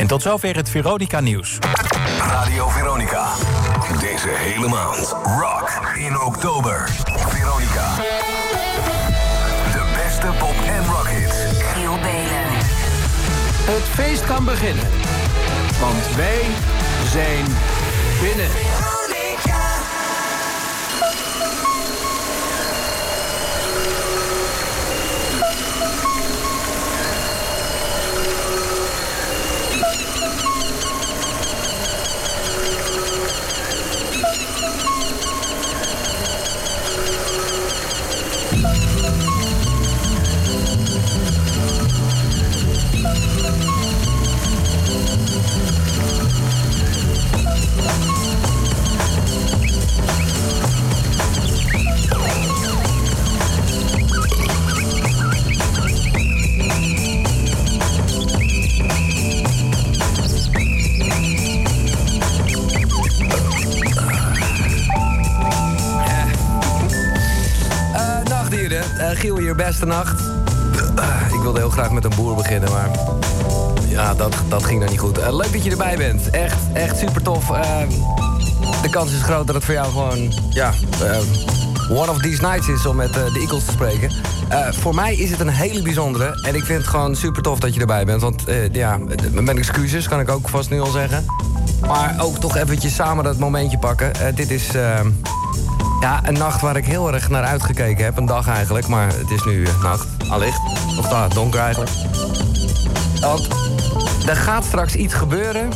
tot zover het Veronica Nieuws. Radio Veronica. Deze hele maand. Rock in oktober. Veronica. De beste pop- en rockhits. Giel Belen. Het feest kan beginnen. Want wij zijn binnen. Giel hier, beste nacht. Ik wilde heel graag met een boer beginnen, maar ja, dat ging dan niet goed. Leuk dat je erbij bent. Echt super tof. De kans is groot dat het voor jou gewoon, one of these nights is om met de Eagles te spreken. Voor mij is het een hele bijzondere. En ik vind het gewoon super tof dat je erbij bent. Want mijn excuses kan ik ook vast nu al zeggen. Maar ook toch eventjes samen dat momentje pakken. Dit is een nacht waar ik heel erg naar uitgekeken heb. Een dag eigenlijk, maar het is nu nacht. Allicht. Of donker eigenlijk. Want er gaat straks iets gebeuren.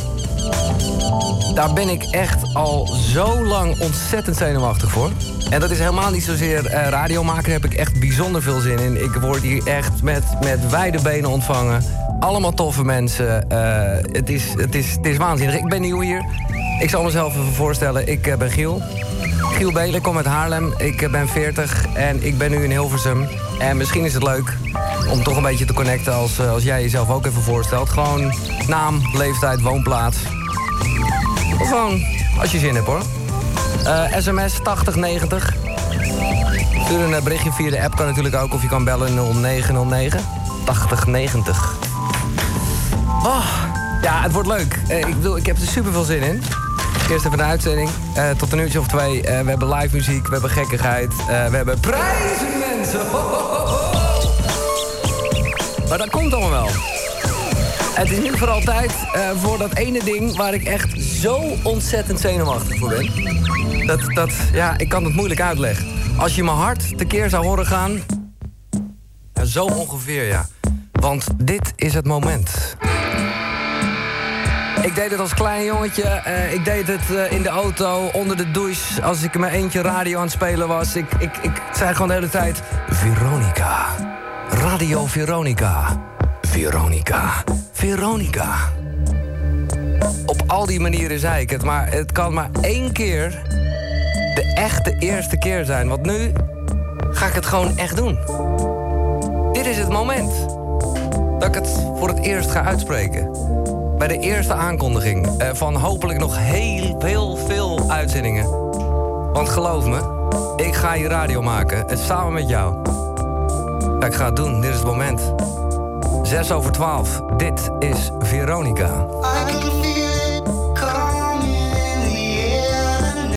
Daar ben ik echt al zo lang ontzettend zenuwachtig voor. En dat is helemaal niet zozeer radio maken. Daar heb ik echt bijzonder veel zin in. Ik word hier echt met wijde benen ontvangen. Allemaal toffe mensen. Het is waanzinnig. Ik ben nieuw hier. Ik zal mezelf even voorstellen. Ik ben Giel. Giel Belen, ik kom uit Haarlem. Ik ben 40 en ik ben nu in Hilversum. En misschien is het leuk om toch een beetje te connecten als jij jezelf ook even voorstelt. Gewoon naam, leeftijd, woonplaats. Of gewoon als je zin hebt hoor. SMS 8090. Stuur een berichtje via de app, kan natuurlijk ook. Of je kan bellen 0909 8090. Oh, ja, het wordt leuk. Ik heb er super veel zin in. Eerst even de uitzending. Tot een uurtje of 2. We hebben live muziek, we hebben gekkigheid. We hebben prijzen, mensen. Maar dat komt allemaal wel. Het is nu voor altijd voor dat ene ding waar ik echt zo ontzettend zenuwachtig voor ben. Ik kan het moeilijk uitleggen. Als je mijn hart tekeer zou horen gaan. Zo ongeveer, ja. Want dit is het moment. Ik deed het als klein jongetje. Ik deed het in de auto, onder de douche. Als ik in mijn eentje radio aan het spelen was. Ik zei gewoon de hele tijd... Veronica. Radio Veronica. Veronica. Veronica. Op al die manieren zei ik het. Maar het kan maar één keer de echte eerste keer zijn. Want nu ga ik het gewoon echt doen. Dit is het moment dat ik het voor het eerst ga uitspreken. Bij de eerste aankondiging van hopelijk nog heel veel uitzendingen. Want geloof me, ik ga hier radio maken. Samen met jou. Ja, ik ga het doen, dit is het moment. 6:12. Dit is Veronica.